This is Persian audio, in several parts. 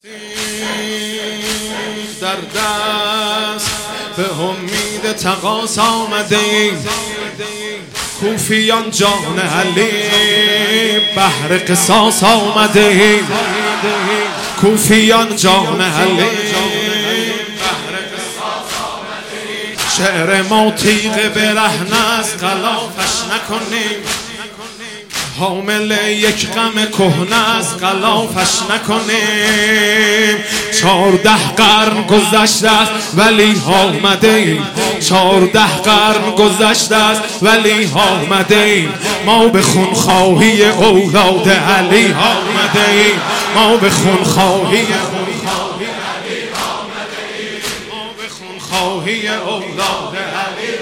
در دست به امید تقاص آمده ایم، کوفیان جان علی بهر قصاص آمده ایم، کوفیان جان علی بهر قصاص آمده ایم. شعر ما تیغ برهنه است غلافش نکنیم، حامل یک غم کهنه است غلافش نکنیم. 14 قرن گذشته است ولی آمده ایم، 14 قرن گذشته است ولی آمده ایم. ما به خونخواهی اولاد علی آمده ایم، ما به خونخواهی اولاد علی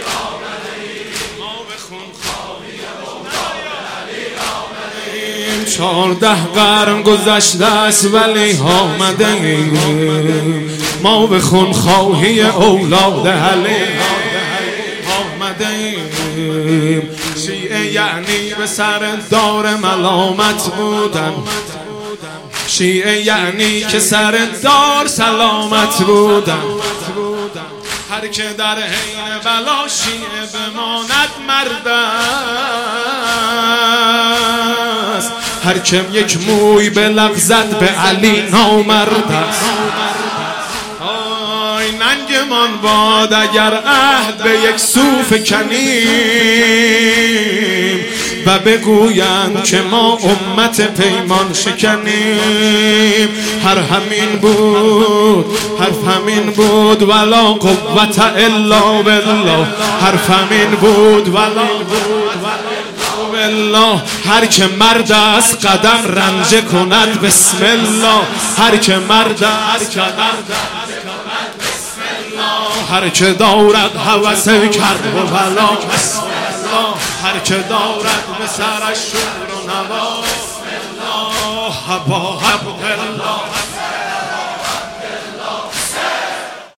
14 قرن گذشته است ولی آمده ایم، ما به خونخواهی اولاد علی آمده ایم. شیعه یعنی به سر دار ملامت بودن، شیعه یعنی که سر دار سلامت بودن. هر که در حین بلا شیعه بماند مرد است، هر که یک موی بلغزد به علی نامرد است. آی ننگمان باد اگر عهد به یک سو فکنیم و بگویند که ما امت پیمان شکنیم. حرف همین بود ولا قوت الا بالله، حرف همین بود ولا بالله. هر که مرد است قدم رنجه کند بسم الله، هر که مرد است قدم بسم الله. هر که دارد هوس کرب و بلا بسم الله، هر که دارد به سرش شور و نوا بسم الله. حبا حبا الله